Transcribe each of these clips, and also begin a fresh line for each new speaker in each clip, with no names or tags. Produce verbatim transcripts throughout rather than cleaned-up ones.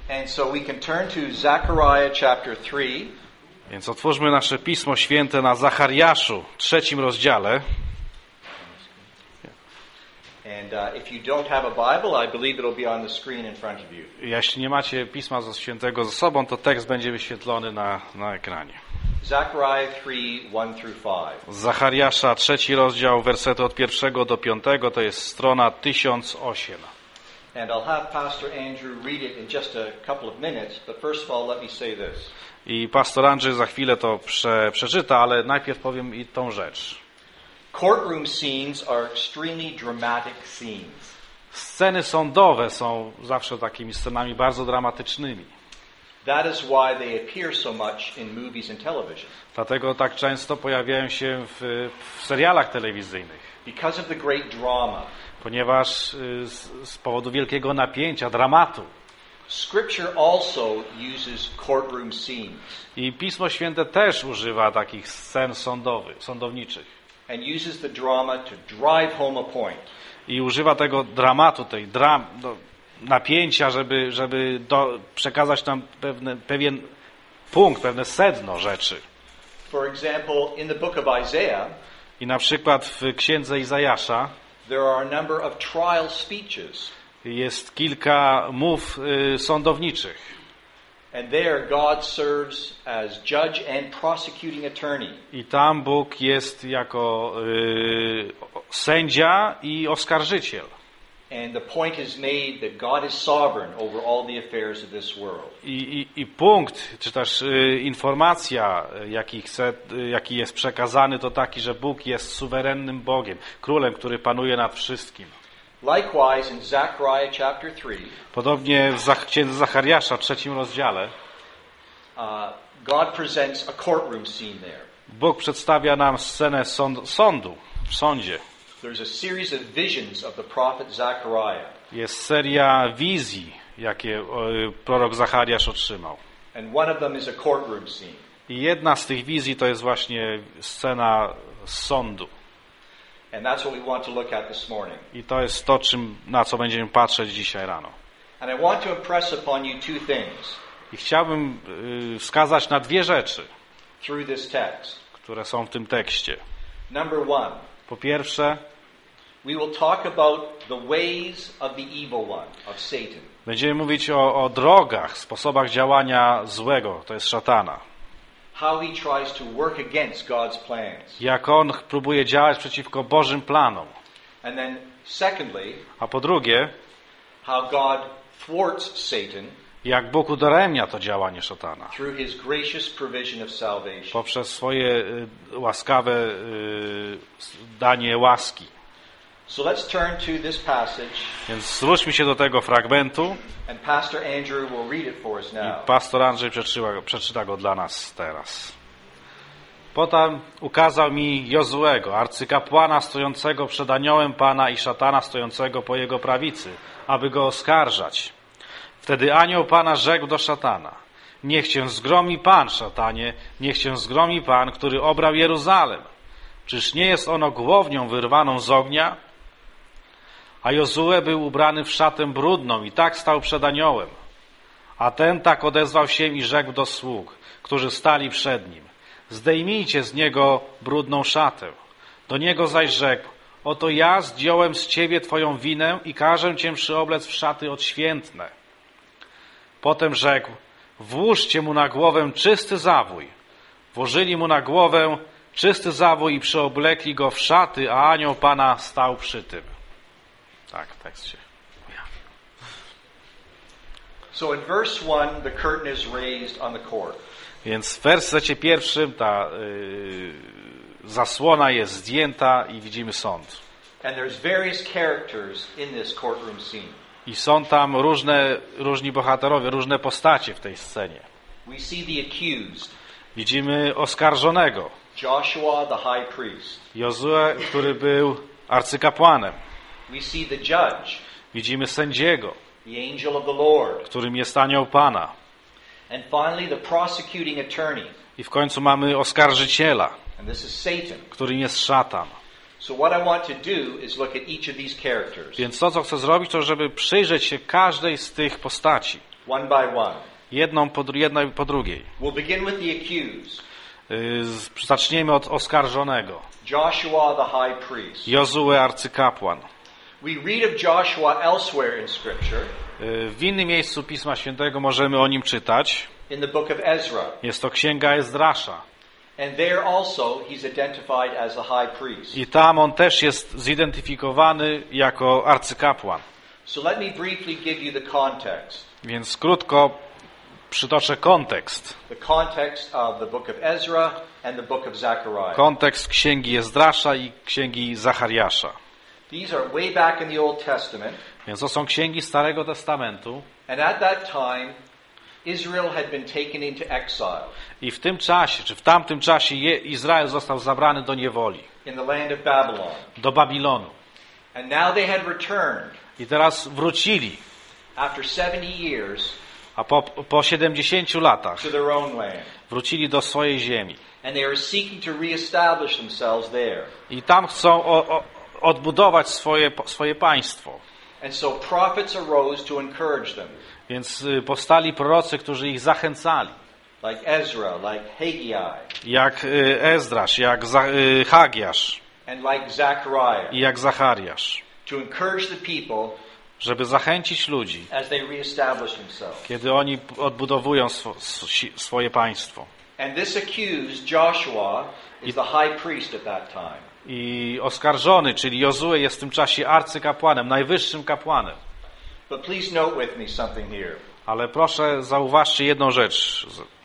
And so we can turn to Zechariah chapter three.
Więc otwórzmy nasze Pismo Święte na Zachariaszu, trzecim rozdziale.
And uh, if you don't have a Bible, I believe it'll be on the screen in front of you.
Jeśli nie macie Pisma Świętego ze sobą, to tekst będzie wyświetlony na, na ekranie.
Zechariah three, one through five.
Zachariasza, trzeci rozdział, wersety od pierwszego do piątego, to jest strona tysiąc osiem.
And I'll have Pastor Andrew read it in just a couple of minutes, but first of all, let me say this.
I pastor Andrzej za chwilę to prze, przeczyta, ale najpierw powiem i tą rzecz.
Courtroom scenes are extremely dramatic scenes.
Sceny sądowe są zawsze takimi scenami bardzo dramatycznymi.
That is why they appear so much in movies and television.
Dlatego tak często pojawiają się w, w serialach telewizyjnych.
Because of the great drama.
Ponieważ z, z powodu wielkiego napięcia, dramatu.
Scripture also uses courtroom scenes.
I Pismo Święte też używa takich scen sądowych, sądowniczych.
And uses the drama to drive home a point.
I używa tego dramatu, tej dram, do, napięcia, żeby, żeby do, przekazać nam pewne, pewien punkt, pewne sedno rzeczy.
For example, in the book of Isaiah,
I na przykład w księdze Izajasza
there are a number of trial speeches.
Jest kilka mów y, sądowniczych.
And there God serves as judge and prosecuting attorney.
I tam Bóg jest jako y, sędzia i oskarżyciel.
And the point is made that God is sovereign over all the affairs of this world.
I, i, i punkt, czy też y, informacja, jaki, chce, y, jaki jest przekazany, to taki, że Bóg jest suwerennym Bogiem, królem, który panuje nad wszystkim.
Likewise in Zechariah chapter three,
podobnie w księdze Zachariasza, w trzecim rozdziale,
uh, God presents a courtroom scene there.
Bóg przedstawia nam scenę sąd, sądu, w sądzie.
There's a series of visions of the prophet Zechariah.
Jest seria wizji, jakie y, prorok Zachariasz otrzymał.
And one of them is a courtroom scene.
I jedna z tych wizji to jest właśnie scena sądu.
And that's what we want to look at this morning.
I to jest to, czym, na co będziemy patrzeć dzisiaj rano.
And I want to impress upon you two things.
I chciałbym y, wskazać na dwie rzeczy,
Through this text.
które są w tym tekście.
Number one.
Po pierwsze,
we will talk about the ways of the evil one, of Satan.
Będziemy mówić o, o drogach, sposobach działania złego, to jest szatana.
How he tries to work against God's plans.
Jak on próbuje działać przeciwko Bożym planom.
And then secondly,
a po drugie,
how God thwarts Satan.
Jak Bóg udaremnia to działanie szatana.
Through his gracious provision of salvation.
Poprzez swoje y, łaskawe y, danie łaski.
So let's turn to this passage.
Więc zwróćmy się do tego fragmentu.
And Pastor Andrew will read it for us now.
I pastor Andrzej przeczyta, przeczyta go dla nas teraz. Potem ukazał mi Jozuego, arcykapłana stojącego przed aniołem Pana i szatana stojącego po jego prawicy, aby go oskarżać. Wtedy anioł Pana rzekł do szatana: niech cię zgromi Pan, szatanie, niech cię zgromi Pan, który obrał Jeruzalem. Czyż nie jest ono głownią wyrwaną z ognia? A Jozue był ubrany w szatę brudną i tak stał przed aniołem. A ten tak odezwał się i rzekł do sług, którzy stali przed nim: zdejmijcie z niego brudną szatę. Do niego zaś rzekł: oto ja zdjąłem z ciebie twoją winę i każę cię przyoblec w szaty odświętne. Potem rzekł: włóżcie mu na głowę czysty zawój. Włożyli mu na głowę czysty zawój i przyoblekli go w szaty, a anioł Pana stał przy tym. Tak, tekst się pojawił.
So in verse one, the curtain is raised on the court.
Więc w wersecie pierwszym ta yy, zasłona jest zdjęta i widzimy sąd.
And there's various characters in this courtroom scene.
I są tam różne, różni bohaterowie, różne postacie w tej scenie.
We see the accused.
Widzimy oskarżonego.
Joshua, the high priest.
Jozue, który był arcykapłanem.
We see the judge.
Widzimy sędziego,
the angel of the Lord.
którym jest anioł Pana.
And finally the prosecuting attorney.
I w końcu mamy oskarżyciela,
And this is Satan.
którym jest szatan.
So what I want to do is look at each of these characters.
Więc to, co chcę zrobić, to żeby przyjrzeć się każdej z tych postaci.
one by one.
Jedną po, jedną po drugiej.
We'll begin with the accused.
Y, zaczniemy od oskarżonego.
Joshua the high priest.
Jozue, arcykapłan.
We read of Joshua elsewhere in Scripture.
Y, w innym miejscu Pisma Świętego możemy o nim czytać.
In the book of Ezra.
Jest to księga Ezdrasza.
And there also he's identified as a high priest.
I tam on też jest zidentyfikowany jako arcykapłan.
So let me briefly give you the context.
Więc krótko przytoczę kontekst.
The context of the book of Ezra and the book of Zechariah.
Kontekst księgi Ezdrasza i księgi Zachariasza.
These are way back in the Old Testament.
Więc to są księgi Starego Testamentu.
And at that time Israel had been taken into exile.
I w tym czasie, czy w tamtym czasie Izrael został zabrany do niewoli.
In the land of Babylon.
Do Babilonu.
And now they had returned.
I teraz wrócili.
After seventy years.
A po, po siedemdziesięciu latach
to their own land.
Wrócili do swojej ziemi.
And they are seeking to reestablish themselves there.
I tam chcą o, o, odbudować swoje, swoje państwo.
And so prophets arose to encourage them.
Więc powstali prorocy, którzy ich zachęcali.
Like Ezra, like Haggai.
Jak Ezdrasz, jak Hagiasz.
And like Zechariah.
I jak Zachariasz.
To encourage the people.
Żeby zachęcić ludzi,
as they reestablish themselves.
Kiedy oni odbudowują swo, swoje państwo.
And this accused Joshua is the high priest at that time.
I oskarżony, czyli Jozue, jest w tym czasie arcykapłanem, najwyższym kapłanem.
But please note with me something here.
Ale proszę zauważcie jedną rzecz.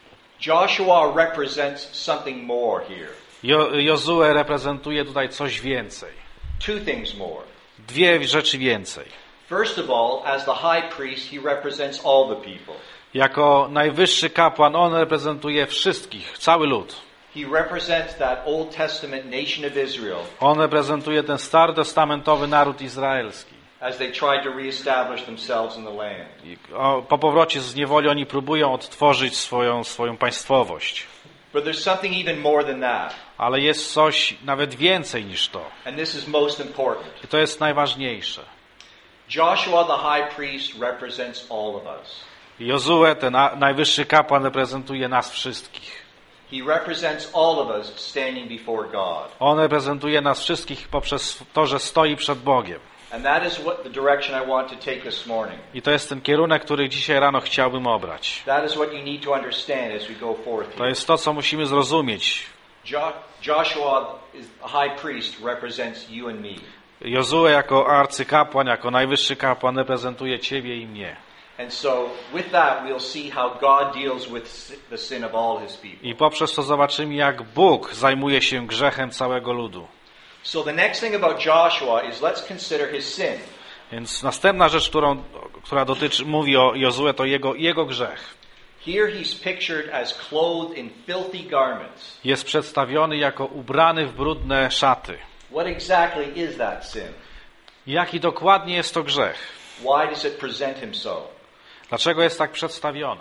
Joshua represents something more here.
Jo, Jozue reprezentuje tutaj coś więcej.
Two things more.
Dwie rzeczy więcej.
First of all, as the high priest, he represents all the people.
Jako najwyższy kapłan on reprezentuje wszystkich, cały lud.
He represents that Old Testament nation of Israel.
On reprezentuje ten starotestamentowy naród izraelski.
As they try to reestablish themselves in the land.
I po powrocie z niewoli oni próbują odtworzyć swoją swoją państwowość.
But there's something even more than that.
Ale jest coś nawet więcej niż to.
And this is most important.
I to jest najważniejsze.
Joshua the high priest represents all of us.
Jozue, ten najwyższy kapłan, reprezentuje nas wszystkich.
He represents all of us standing before God.
On reprezentuje nas wszystkich poprzez to, że stoi przed Bogiem.
And that is what the direction I want to take this morning.
I to jest ten kierunek, który dzisiaj rano chciałbym obrać.
That is what you need to understand as we go forth here.
To jest to, co musimy zrozumieć.
Jo- Joshua, is a high priest, represents you and me.
Jozue jako arcykapłan, jako najwyższy kapłan reprezentuje ciebie i mnie.
And so with that we'll see how God deals with the sin of all his people.
I poprzez to zobaczymy, jak Bóg zajmuje się grzechem całego ludu.
So the next thing about Joshua is let's consider his sin.
Więc następna rzecz, którą, która dotyczy, mówi o Jozue, to jego, jego grzech.
Here he's pictured as clothed in filthy garments.
Jest przedstawiony jako ubrany w brudne szaty.
What exactly is that sin?
Jaki dokładnie jest to grzech?
Why does it present him so?
Dlaczego jest tak przedstawiony?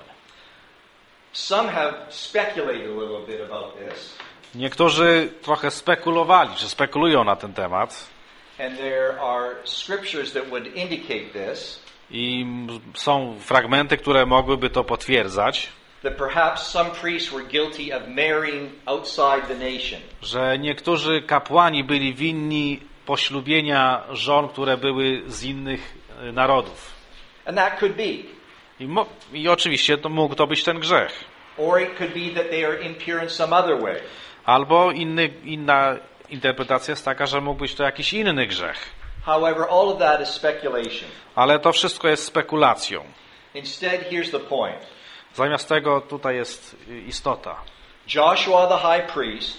Some have speculated a little bit about this.
Niektórzy trochę spekulowali, czy spekulują na ten temat.
And there are scriptures that would indicate this.
I są fragmenty, które mogłyby to potwierdzać.
That perhaps some priests were guilty of marrying outside the nation.
Że niektórzy kapłani byli winni poślubienia żon, które były z innych narodów.
And that could be.
I, mo- i oczywiście to mógł to być ten grzech.
Or it could be that they are impure in some other way.
Albo inny, inna interpretacja jest taka, że mógł być to jakiś inny grzech.
However, all of that is speculation.
Ale to wszystko jest spekulacją.
Instead, here's the point.
Zamiast tego tutaj jest istota.
Joshua the high priest,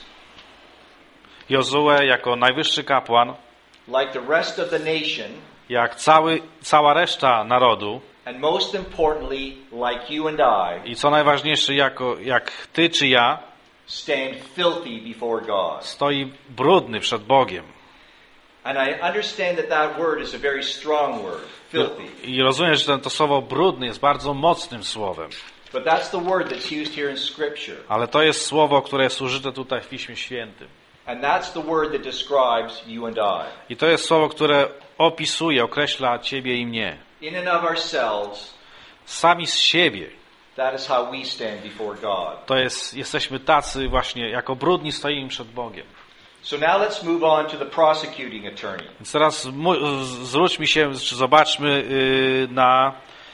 Jozue jako najwyższy kapłan,
like the rest of the nation,
jak cały, cała reszta narodu,
and most importantly, like you and I,
i co najważniejsze, jako, jak ty czy ja,
stand filthy before God.
stoi brudny przed Bogiem.
And I understand that that word is a very strong word, filthy.
I rozumiem, że to słowo brudny jest bardzo mocnym słowem.
But that's the word that's used here in Scripture.
Ale to jest słowo, które jest użyte tutaj w Piśmie Świętym.
And that's the word that describes you and I.
I to jest słowo, które opisuje, określa ciebie i mnie.
In and of ourselves,
sami z siebie.
That is how we stand before God.
To jest, jesteśmy tacy właśnie, jako brudni stoimy przed Bogiem.
So now let's move on to the prosecuting attorney.
Więc teraz mu, zwróćmy się, czy zobaczmy y, na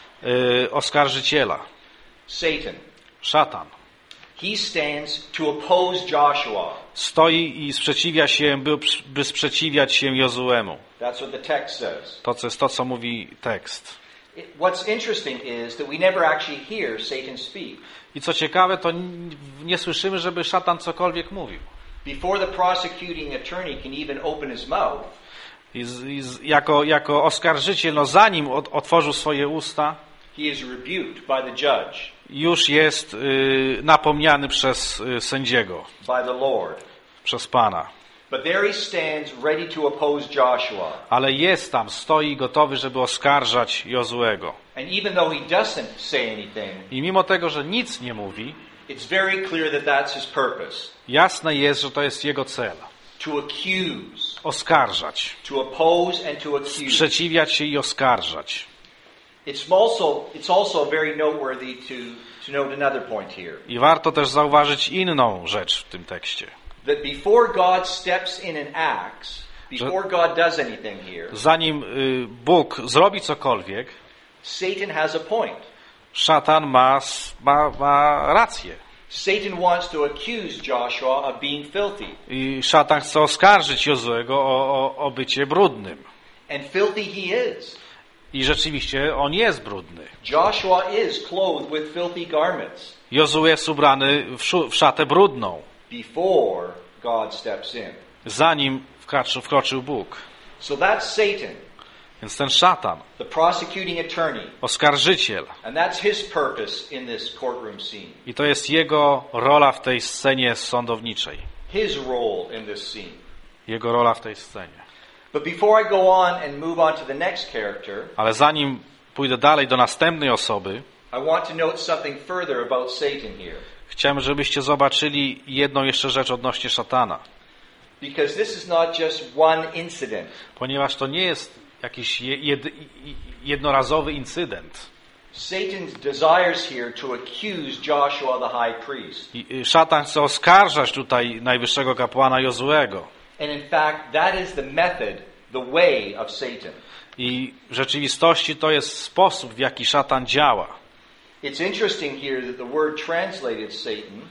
y, oskarżyciela.
Satan.
Szatan.
He stands to oppose Joshua.
Stoi i sprzeciwia się, by, by sprzeciwiać się Jozuemu.
That's what the text says.
To jest to, co mówi tekst.
What's interesting is that we never actually hear Satan speak.
I co ciekawe, to nie słyszymy, żeby szatan cokolwiek mówił.
Before the prosecuting attorney can even open his mouth,
I z, i z, jako, jako oskarżyciel, no zanim od, otworzył swoje usta,
he is rebuked by the judge,
już jest y, napomniany przez y, sędziego,
by the Lord.
przez Pana.
But there he stands ready to oppose Joshua.
Ale jest tam, stoi gotowy, żeby oskarżać Jozuego.
And even though he doesn't say anything,
I mimo tego, że nic nie mówi,
it's very clear that that's his purpose.
jasne jest, że to jest jego cel.
To accuse,
Oskarżać.
to oppose and to accuse.
Sprzeciwiać się i oskarżać.
It's also it's also very noteworthy to to note another point here.
I warto też zauważyć inną rzecz w tym tekście.
That before God steps in and acts, before God does anything here,
Zanim y, Bóg zrobi cokolwiek,
Satan has a point.
szatan ma, ma, ma rację.
Satan wants to accuse Joshua of being filthy.
I szatan chce oskarżyć Jozuego o, o, o bycie brudnym.
And filthy he is.
I rzeczywiście on jest brudny.
Joshua is clothed with filthy garments
Jozue jest ubrany w, szu, w szatę brudną,
before God steps in.
zanim wkroczył, wkroczył Bóg.
So that's Satan,
Więc ten szatan,
the prosecuting attorney,
oskarżyciel,
and that's his purpose in this courtroom scene.
i to jest jego rola w tej scenie sądowniczej.
His role in this scene.
Jego rola w tej scenie.
But before I go on and move on to the next character,
Ale zanim pójdę dalej do następnej osoby,
I want to note something further about Satan here.
chciałem, żebyście zobaczyli jedną jeszcze rzecz odnośnie szatana.
Because this is not just one incident.
Ponieważ to nie jest jakiś jed, jednorazowy incydent.
Satan desires here to accuse Joshua the high priest.
I szatan chce oskarżać tutaj najwyższego kapłana Jozuego.
And in fact, that is the method, the way of Satan.
I w rzeczywistości to jest sposób, w jaki szatan działa.
It's interesting here that the word translated Satan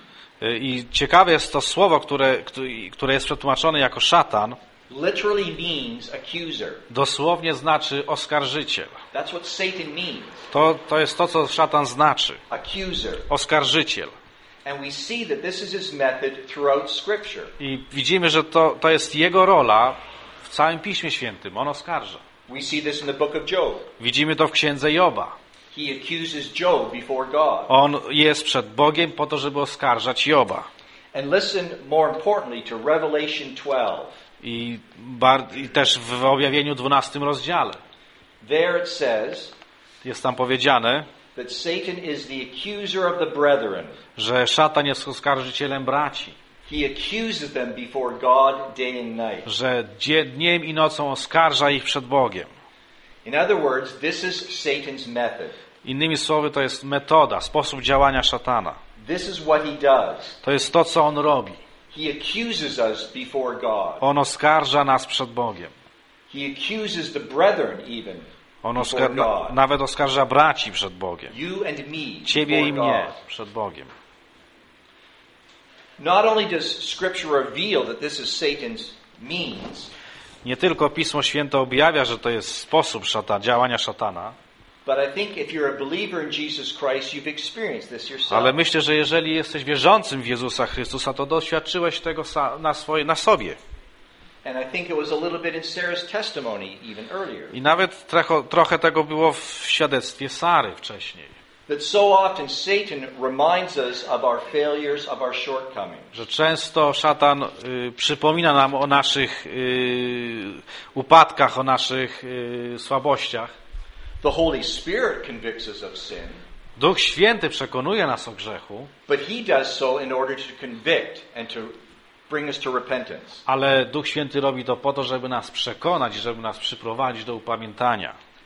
I ciekawe jest to słowo, które, które jest przetłumaczone jako szatan,
literally means accuser.
dosłownie znaczy oskarżyciel.
That's what Satan means.
To, to jest to, co szatan znaczy.
Accuser.
Oskarżyciel.
And we see that this is his method throughout Scripture.
I widzimy, że to, to jest jego rola w całym Piśmie Świętym. On oskarża.
We see this in the book of Job.
Widzimy to w księdze Joba.
He accuses Job before God.
On jest przed Bogiem po to, żeby oskarżać Joba.
And listen more importantly to Revelation twelve.
I, bar- I też w objawieniu dwunastym rozdziale.
There it says
Jest tam powiedziane,
that Satan is the accuser of the brethren.
że szatan jest oskarżycielem braci.
He accuses them before God day and night.
Że dzie- dniem i nocą oskarża ich przed Bogiem.
In other words, this is Satan's method.
Innymi słowy, to jest metoda, sposób działania szatana.
This is what he does.
To jest to, co on robi.
He accuses us before God.
On oskarża nas przed Bogiem.
He accuses the brethren even
On
before
oskar-
God.
nawet oskarża braci przed Bogiem.
You and me
Ciebie i
before
mnie
God.
przed Bogiem.
Not only does Scripture reveal that this is Satan's means,
Nie tylko Pismo Święte objawia, że to jest sposób szata, działania szatana,
but I think if you're a believer in Jesus Christ, you've experienced this yourself.
ale myślę, że jeżeli jesteś wierzącym w Jezusa Chrystusa, to doświadczyłeś tego na, swoje, na sobie.
And I think it was a little bit in Sarah's testimony even earlier.
I nawet trochę, trochę tego było w świadectwie Sary wcześniej.
That so often Satan reminds us of our failures, of our shortcomings.
Że często szatan y, przypomina nam o naszych y, upadkach, o naszych y, słabościach.
The Holy Spirit convicts us of sin,
Duch Święty przekonuje nas o grzechu,
but He does so in order to convict and to bring us to repentance.
ale Duch Święty robi to po to, żeby nas przekonać, żeby nas przyprowadzić do upamiętania.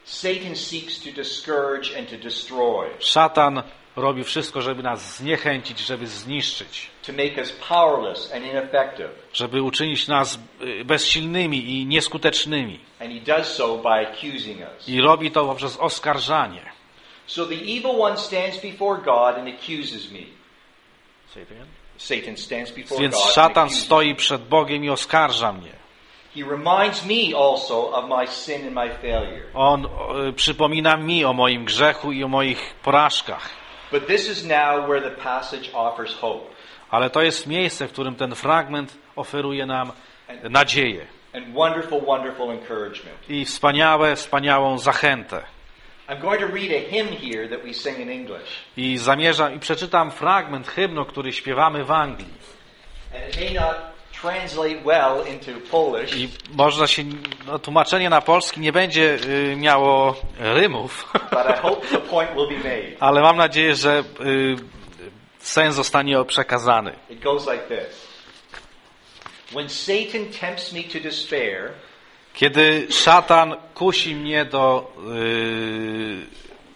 Satan seeks to discourage and to destroy.
Szatan robi wszystko, żeby nas zniechęcić, żeby zniszczyć.
To make us powerless and ineffective.
Żeby uczynić nas bezsilnymi i nieskutecznymi.
And he does so by accusing us.
I robi to poprzez oskarżanie.
So the evil one stands before God and accuses me.
Say it again.
Satan stands before
Więc
God
szatan
and accuses
stoi przed Bogiem i oskarża mnie.
He reminds me also of my sin and my failure.
On y, przypomina mi o moim grzechu i o moich porażkach.
But this is now where the passage offers hope.
Ale to jest miejsce, w którym ten fragment oferuje nam nadzieję.
And wonderful, wonderful encouragement.
I wspaniałe, wspaniałą zachętę.
I'm going to read a hymn here that we sing in English.
I zamierzam, i przeczytam fragment hymnu, który śpiewamy w Anglii.
And it may not translate well into Polish.
I można się, no, tłumaczenie na polski nie będzie y, miało rymów.
But I hope the point will be made.
Ale mam nadzieję, że y, sens zostanie przekazany.
It goes like this. When Satan tempts me to despair,
kiedy szatan kusi mnie do, yy,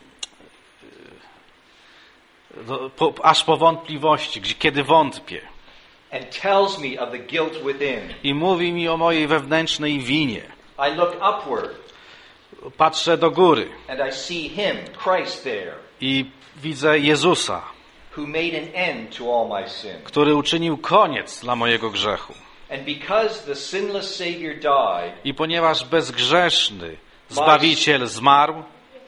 do po, aż po wątpliwości, gdzie, kiedy wątpię.
And tells me of the guilt within.
I mówi mi o mojej wewnętrznej winie.
I look upward.
Patrzę do góry.
And I see him, Christ there.
I widzę Jezusa,
Who made an end to all my sin.
który uczynił koniec dla mojego grzechu.
And because the sinless Savior died,
I ponieważ bezgrzeszny Zbawiciel zmarł,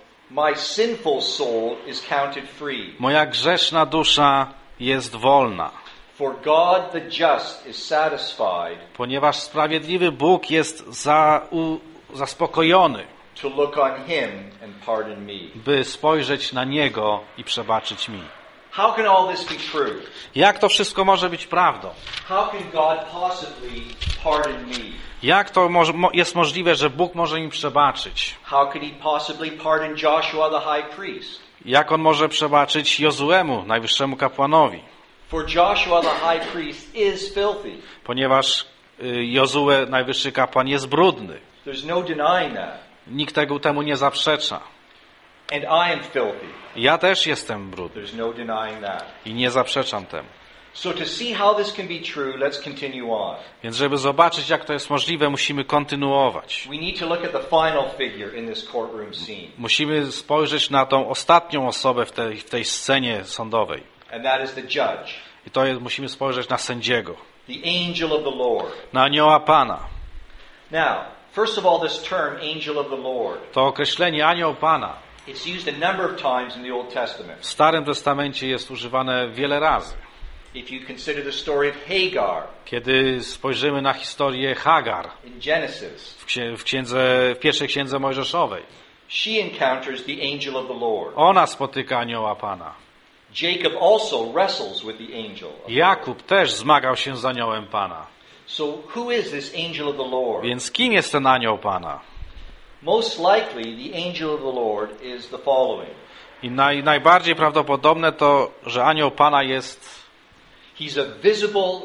my sinful soul is counted free.
moja grzeszna dusza jest wolna.
For God the just is satisfied
Ponieważ sprawiedliwy Bóg jest za, u, zaspokojony,
to look on him and pardon me.
by spojrzeć na Niego i przebaczyć mi.
How can all this be true?
Jak to wszystko może być prawdą?
How can God possibly pardon me?
Jak to może, mo, jest możliwe, że Bóg może mi przebaczyć?
How could he possibly pardon Joshua the high priest?
Jak On może przebaczyć Jozuemu, najwyższemu kapłanowi?
For Joshua the high priest is filthy.
Ponieważ y, Jozue, najwyższy kapłan, jest brudny.
There's no denying that.
Nikt tego temu nie zaprzecza.
And I am filthy.
Ja też jestem brudny
There's no denying that.
i nie zaprzeczam temu.
So to see how this can be true, let's continue on.
Więc żeby zobaczyć, jak to jest możliwe, musimy kontynuować.
We need to look at the final figure in this courtroom scene.
Musimy spojrzeć na tą ostatnią osobę w tej, w tej scenie sądowej.
And that is the judge.
I to jest, musimy spojrzeć na sędziego,
The angel of the Lord.
na anioła Pana.
Now, first of all, this term, angel of the Lord,
To określenie anioł Pana
it's used a number of times in the Old
w
Testament.
Starym Testamencie jest używane wiele razy.
If you consider the story of Hagar
Kiedy spojrzymy na historię Hagar
in Genesis,
w, księ- w, księdze, w pierwszej księdze Mojżeszowej,
she encounters the angel of the Lord.
ona spotyka anioła Pana.
Jacob also wrestles with the angel. of the Lord.
Jakub też zmagał się z aniołem Pana.
So who is this angel of the Lord?
Więc kim jest ten anioł Pana?
Most likely the angel of the Lord is the following.
I naj, najbardziej prawdopodobne to, że anioł Pana jest
He's a visible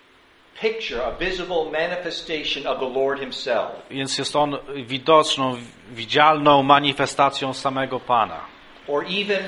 picture, a visible manifestation of the Lord himself.
Więc jest on widoczną, widzialną manifestacją samego Pana.
Or even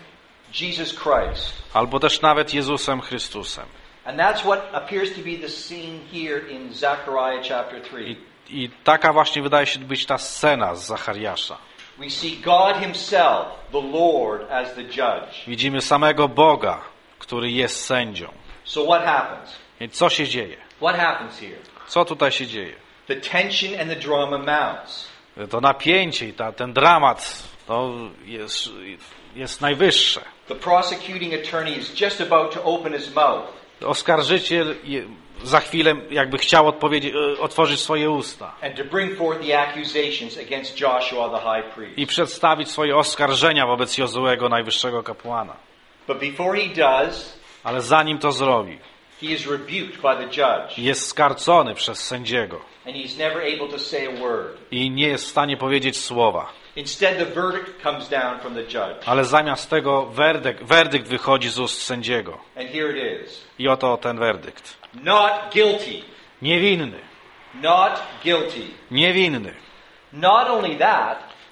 Jesus Christ.
Albo też nawet Jezusem Chrystusem.
And that's what appears to be the scene here in Zechariah chapter
I,
three.
I taka właśnie wydaje się być ta scena z Zachariasza.
We see God himself, the Lord, as the judge.
Widzimy samego Boga, który jest sędzią.
So what happens?
I co się dzieje?
What happens here?
Co tutaj się dzieje?
The tension and the drama mounts.
To napięcie i ta, ten dramat to jest, jest najwyższe.
The prosecuting attorney is just about to open his mouth.
Oskarżyciel je- za chwilę jakby chciał odpowiedzieć, e, otworzyć swoje usta
And to bring forth the accusations against Joshua the high priest.
i przedstawić swoje oskarżenia wobec Jozuego, najwyższego kapłana.
But before he does,
Ale zanim to zrobi,
he is rebuked by the judge.
jest skarcony przez sędziego
And he's never able to say a word.
i nie jest w stanie powiedzieć słowa.
Instead, the verdict comes down from the judge.
Ale zamiast tego werdykt, werdykt wychodzi z ust sędziego.
And here it is.
I oto ten werdykt.
Not guilty.
Niewinny.
Not guilty.
Niewinny.
Not only that,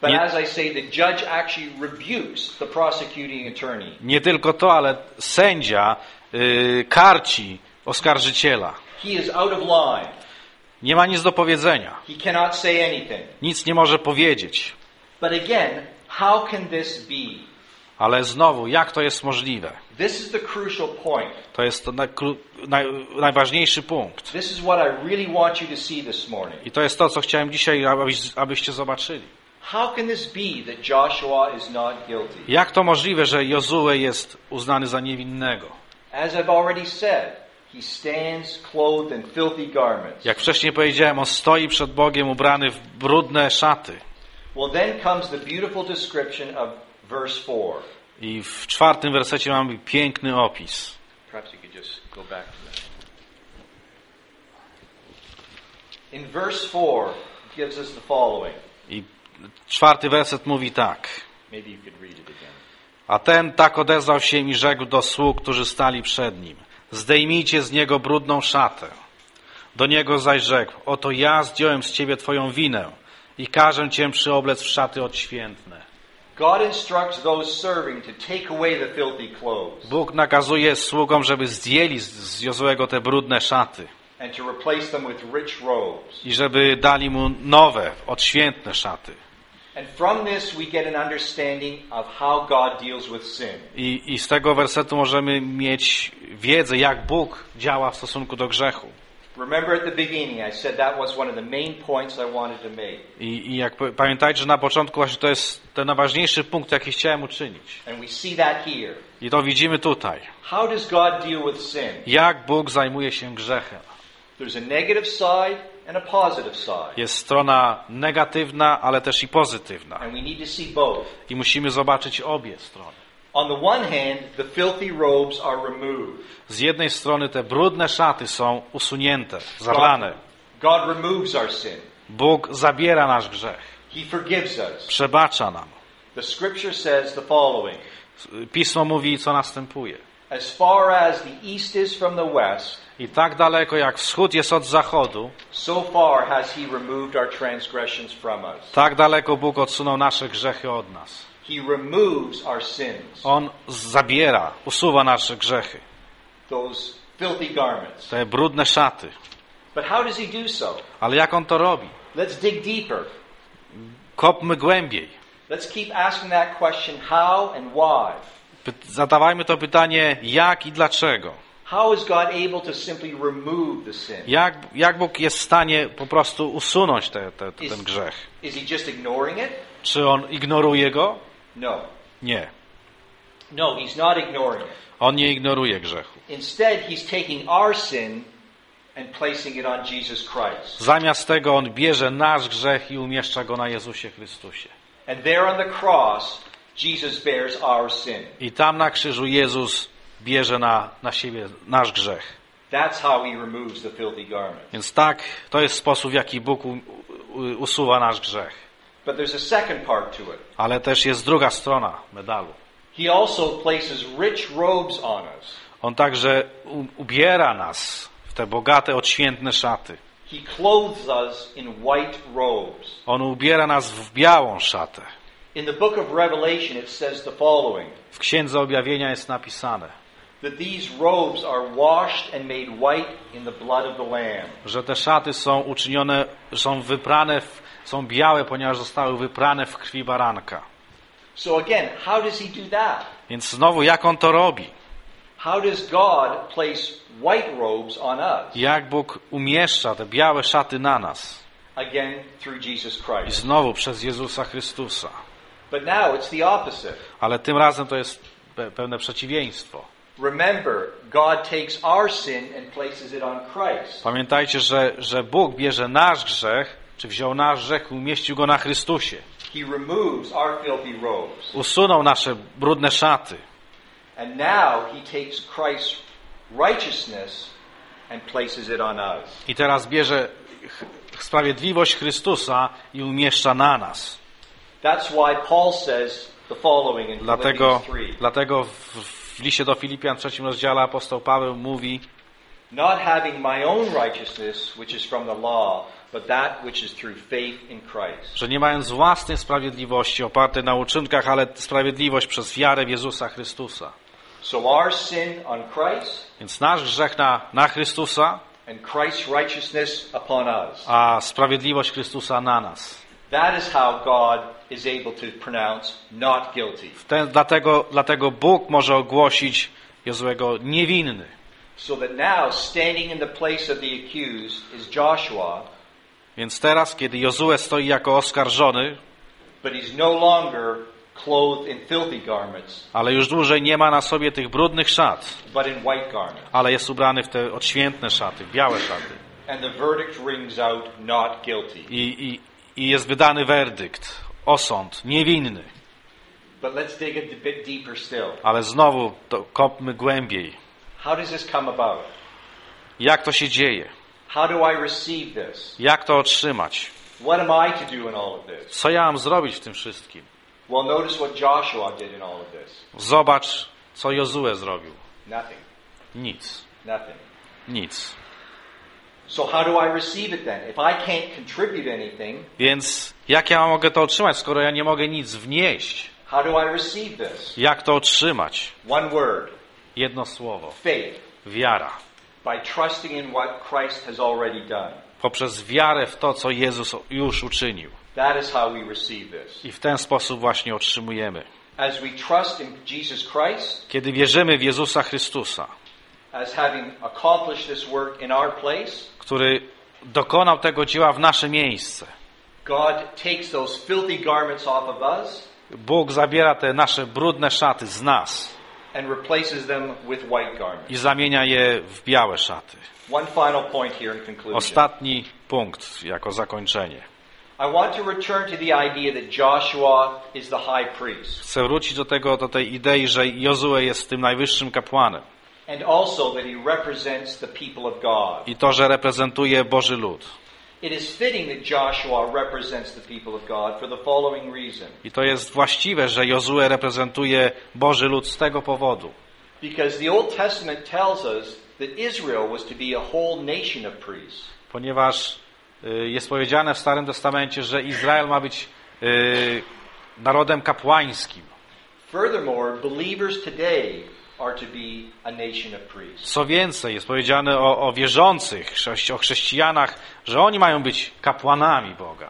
But
Nie,
as I say, the judge actually rebukes the prosecuting attorney.
nie tylko to, ale sędzia y, karci oskarżyciela.
He is out of line.
Nie ma nic do powiedzenia.
He cannot say anything.
Nic nie może powiedzieć.
But again, how can this be?
Ale znowu, jak to jest możliwe?
This is the crucial point.
To jest to naj, naj, najważniejszy punkt.
This is what I really want you to see this morning.
I to jest to, co chciałem dzisiaj, abyś, abyście zobaczyli.
How can this be that Joshua is not guilty?
Jak to możliwe, że Jozue jest uznany za niewinnego?
As I've already said, he stands clothed in filthy garments.
Jak wcześniej powiedziałem, on stoi przed Bogiem ubrany w brudne szaty.
Well, then comes the beautiful description of verse four.
I w czwartym wersecie mamy piękny opis.
Perhaps you could just go back to that. In verse four, it gives us the following.
I czwarty werset mówi tak.
Maybe you could read it again.
A ten tak odezwał się i rzekł do sług, którzy stali przed nim. Zdejmijcie z niego brudną szatę. Do niego zaś rzekł, oto ja zdjąłem z ciebie twoją winę i każę cię przyoblec w szaty odświętne.
God instructs those serving to take away the filthy clothes
Bóg nakazuje sługom, żeby zdjęli z- z Jozuego te brudne szaty
and to replace them with rich robes.
i żeby dali mu nowe, odświętne szaty.
And from this we get an understanding of how God deals with sin.
I, I z tego wersetu możemy mieć wiedzę, jak Bóg działa w stosunku do grzechu.
Remember at the beginning I said that was one of the main points I wanted to make.
I, i jak p- pamiętajcie, że na początku właśnie to jest ten najważniejszy punkt, jaki chciałem uczynić.
And we see that here.
I to widzimy tutaj.
How does God deal with sin?
Jak Bóg zajmuje się grzechem.
There's a negative side and a positive side.
Jest strona negatywna, ale też i pozytywna.
And we need to see both.
I musimy zobaczyć obie strony.
On the one hand, the filthy robes are removed.
Z jednej strony te brudne szaty są usunięte, zabrane.
God, God removes our sin.
Bóg zabiera nasz grzech.
He forgives us.
Przebacza nam.
The scripture says the following.
Pismo mówi, co następuje.
As far as the east is from the west,
I tak daleko jak wschód jest od zachodu,
so far has he removed our transgressions from us.
tak daleko Bóg odsunął nasze grzechy od nas.
He removes our sins,
On zabiera, usuwa nasze grzechy,
those filthy garments.
te brudne szaty.
But how does he do so?
Ale jak On to robi?
Let's dig deeper.
Kopmy głębiej.
Let's keep asking that question, how and why?
Py- Zadawajmy to pytanie, jak i dlaczego.
How is God able to simply remove the sin?
Jak, jak Bóg jest w stanie po prostu usunąć te, te, te,
Is,
ten grzech?
is he just ignoring it?
Czy On ignoruje go?
No.
Nie.
No, he's not ignoring it.
On nie ignoruje grzechu.
Instead, he's taking our sin and placing it on Jesus Christ.
Zamiast tego On bierze nasz grzech i umieszcza go na Jezusie Chrystusie.
And there on the cross, Jesus bears our sin.
I tam na krzyżu Jezus bierze na, na siebie nasz grzech.
That's how he removes the filthy garment.
Więc tak, to jest sposób, w jaki Bóg u, u, usuwa nasz grzech.
But there's a second part to it.
Ale też jest druga strona medalu.
He also places rich robes on us.
On także u, ubiera nas w te bogate, odświętne szaty.
He clothes us in white robes.
On ubiera nas w białą szatę.
In the book of Revelation it says the following,
W Księdze Objawienia jest napisane,
that these robes are washed and made white in the blood of the Lamb.
że te szaty są uczynione, są wyprane, w, są białe, ponieważ zostały wyprane w krwi baranka.
So again, how does he do that?
Więc znowu, jak On to robi?
How does God place white robes on us?
Jak Bóg umieszcza te białe szaty na nas?
Again, through Jesus
I
Christ.
znowu przez Jezusa Chrystusa.
But now it's the opposite.
Ale tym razem to jest pe- pełne przeciwieństwo.
Remember, God takes our sin and places it on Christ.
Pamiętajcie, że, że Bóg bierze nasz grzech, czy wziął nasz grzech i umieścił go na Chrystusie.
He removes our filthy robes.
Usunął nasze brudne szaty.
And now he takes Christ's righteousness and places it on us.
I teraz bierze ch- sprawiedliwość Chrystusa i umieszcza na nas.
That's why Paul says the following in
Dlatego,
Philippians three.
dlatego w, w liście do Filipian w trzecim rozdziale apostoł Paweł mówi,
not having my own righteousness, which is from the law, but that which is through faith in Christ.
Że nie mając własnej sprawiedliwości opartej na uczynkach, ale sprawiedliwość przez wiarę w Jezusa Chrystusa.
So our sin on Christ,
Więc nasz grzech na, na Chrystusa,
and Christ's righteousness upon us.
a sprawiedliwość Chrystusa na nas.
That is how God is able to pronounce not guilty.
Ten, dlatego, dlatego Bóg może ogłosić Jozłego niewinny.
So that now, standing in the place of the accused is Joshua,
Więc teraz, kiedy Jozue stoi jako oskarżony,
but he's no longer clothed in filthy garments,
ale już dłużej nie ma na sobie tych brudnych szat,
but in white garments.
ale jest ubrany w te odświętne szaty, w białe szaty.
And the verdict rings out not guilty.
I, i, i jest wydany werdykt, osąd, niewinny.
But let's dig a bit deeper still.
Ale znowu to kopmy głębiej.
How does this come about?
Jak to się dzieje?
How do I receive this?
Jak to otrzymać?
What am I to do in all of this?
Co ja mam zrobić w tym wszystkim?
Well, notice what Joshua did in all of this.
Zobacz, co Jozue zrobił.
Nothing.
Nic.
Nothing.
Nic.
So how do I receive it then? If I can't contribute anything,
Więc jak ja mogę to otrzymać, skoro ja nie mogę nic wnieść?
how do I receive this?
Jak to otrzymać?
One word.
Jedno słowo.
Faith.
Wiara.
By trusting in what Christ has already done.
Poprzez wiarę w to, co Jezus już uczynił.
That is how we receive this.
I w ten sposób właśnie otrzymujemy.
As we trust in Jesus Christ,
Kiedy wierzymy w Jezusa Chrystusa,
as having accomplished this work in our place,
który dokonał tego dzieła w nasze miejsce.
God takes those filthy garments off of us
Bóg zabiera te nasze brudne szaty z nas
and replaces them with white
i
garments.
zamienia je w białe szaty.
One final point here in conclusion.
Ostatni punkt jako zakończenie.
I want to return to the idea that Joshua is the high priest,
Chcę wrócić do tego, do tej idei, że Jozue jest tym najwyższym kapłanem
and also that he represents the people of God.
i to, że reprezentuje Boży lud.
It is fitting that Joshua represents the people of God for the following reason.
I to jest właściwe, że Jozue reprezentuje Boży lud z tego powodu.
Because the Old Testament tells us that Israel was to be a whole nation of priests.
Ponieważ y, jest powiedziane w Starym Testamencie, że Izrael ma być y, narodem kapłańskim.
Furthermore, believers today are to be a nation of priests.
Co więcej, jest powiedziane o, o wierzących, chrześci- o chrześcijanach, że oni mają być kapłanami Boga.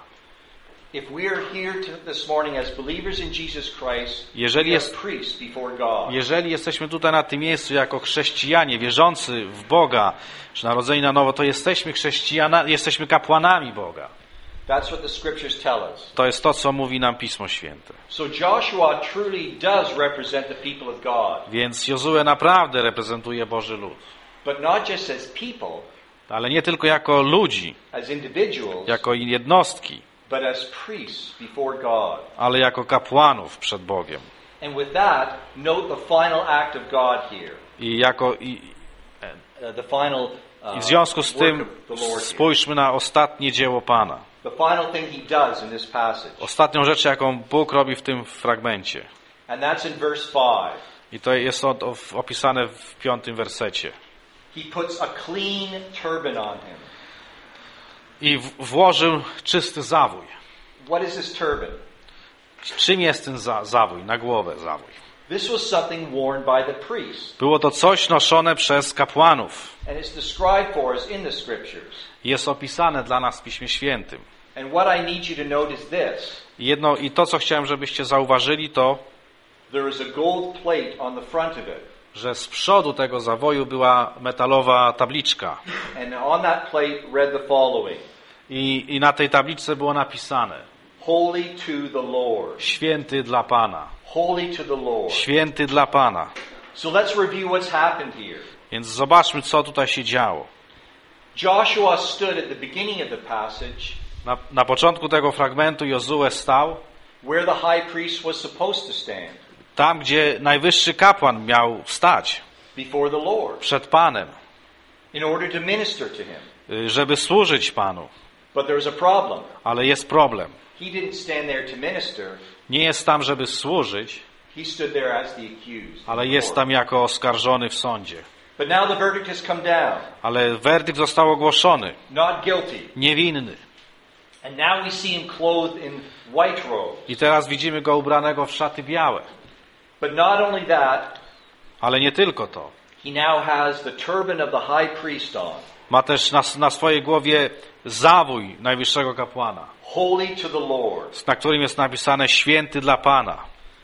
If we are here to, this morning as believers in Jesus Christ,
Jeżeli
we are
jest-
priests before God.
Jeżeli jesteśmy tutaj na tym miejscu jako chrześcijanie, wierzący w Boga, czy narodzeni na nowo, to jesteśmy chrześcijana, jesteśmy kapłanami Boga.
That's what the scriptures tell us.
To jest to, co mówi nam Pismo Święte.
So Joshua truly does represent the people of God,
Więc Jozue naprawdę reprezentuje Boży lud.
but not just as people,
Ale nie tylko jako ludzi,
as individuals,
jako jednostki,
but as priests before God.
ale jako kapłanów przed Bogiem.
And with that, note the final act of God here.
I jako i,
Uh, the final uh,
i w związku z
work
tym
of the Lord here.
spójrzmy na ostatnie dzieło Pana.
The final thing he does in this passage.
Ostatnią rzecz, jaką Bóg robi w tym fragmencie.
And that's in verse five.
I to jest od- of- opisane w piątym wersecie.
He puts a clean turban on him.
I w- włożył czysty zawój.
What is this turban?
Czym jest ten za- zawój? Na głowę zawój.
This was something worn by the priest.
Było to coś noszone przez kapłanów.
And it's described for us in the scriptures.
Jest opisane dla nas w Piśmie Świętym.
And what I need you to note is this.
I Jedno, I to, co chciałem, żebyście zauważyli, to,
There is a gold plate on the front of it.
że z przodu tego zawoju była metalowa tabliczka.
And on that plate read the following.
I, I na tej tabliczce było napisane:
Holy to the Lord.
Święty dla Pana.
Holy to the Lord.
Święty dla Pana.
So let's review what's happened here.
Więc zobaczmy, co tutaj się działo.
Joshua stood at the beginning of the passage
Na, na początku tego fragmentu Jozue stał
where the high priest was supposed to stand,
tam, gdzie najwyższy kapłan miał stać,
before the Lord,
przed Panem,
in order to minister to him.
y, żeby służyć Panu.
But there's a problem.
Ale jest problem.
He didn't stand there to minister.
Nie jest tam, żeby służyć,
He stood there as the accused.
ale jest tam jako oskarżony w sądzie.
But now the verdict has come down.
Ale werdykt został ogłoszony.
Not guilty.
Niewinny.
And now we see him clothed in white robes.
I teraz widzimy go ubranego w szaty białe.
But not only that,
Ale nie tylko to.
he now has the turban of the high priest on.
Ma też na, na swojej głowie zawój najwyższego kapłana,
Holy to the Lord.
na którym jest napisane święty dla Pana.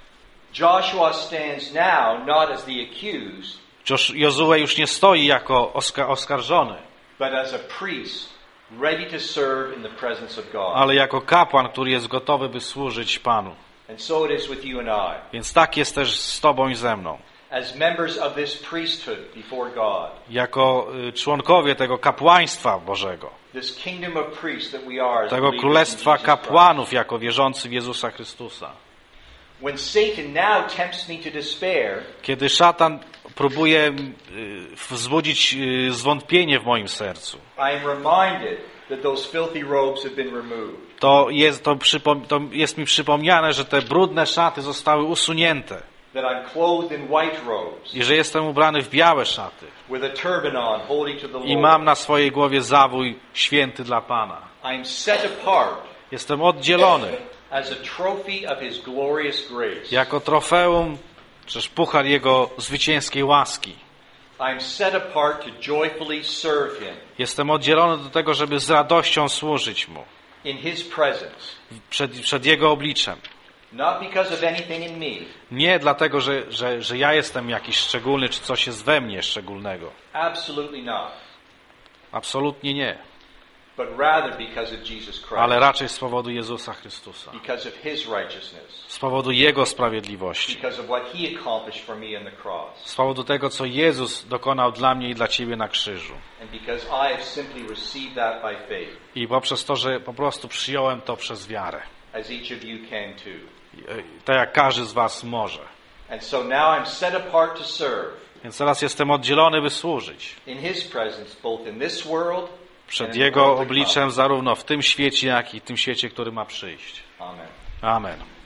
Joshua stands now not as the accused,
Jozue już nie stoi jako oska, oskarżony,
but as a priest ready to serve in the presence of God.
ale jako kapłan, który jest gotowy, by służyć Panu.
And so it is with you and I.
Więc tak jest też z Tobą i ze mną.
As members of this priesthood before God.
Jako y, członkowie tego kapłaństwa Bożego.
This kingdom of priests that we are as
Tego
believers in
królestwa
Jesus
kapłanów
Christ.
jako wierzący w Jezusa Chrystusa.
When Satan now tempts me to despair,
Kiedy szatan próbuje y, wzbudzić y, zwątpienie w moim sercu,
I am reminded that those filthy robes have been removed.
to jest, to, przypom- to jest mi przypomniane, że te brudne szaty zostały usunięte
That I'm clothed in white robes
i że jestem ubrany w białe szaty
with a turban on, holy to the Lord.
i mam na swojej głowie zawój święty dla Pana.
I am set apart
Jestem oddzielony
as a trophy of His glorious grace.
jako trofeum, czyż puchar Jego zwycięskiej łaski.
I am set apart to joyfully serve Him
Jestem oddzielony do tego, żeby z radością służyć Mu
in His presence.
przed, przed Jego obliczem.
Not because of anything in me.
Nie dlatego, że, że, że ja jestem jakiś szczególny, czy coś jest we mnie szczególnego.
Absolutely not.
Absolutnie nie.
But rather because of Jesus Christ.
Ale raczej z powodu Jezusa Chrystusa.
Because of His righteousness.
Z powodu Jego sprawiedliwości.
Because of what He accomplished for me on the cross.
Z powodu tego, co Jezus dokonał dla mnie i dla Ciebie na krzyżu.
And because I have simply received that by faith.
I poprzez to, że po prostu przyjąłem to przez wiarę.
As each of you can too.
Tak jak każdy z was może.
And so now I'm set apart to serve.
Więc teraz jestem oddzielony, by służyć.
In His presence, both in this world
Przed
and in the
Jego
world to
obliczem
come.
zarówno w tym świecie, jak i w tym świecie, który ma przyjść.
Amen.
Amen.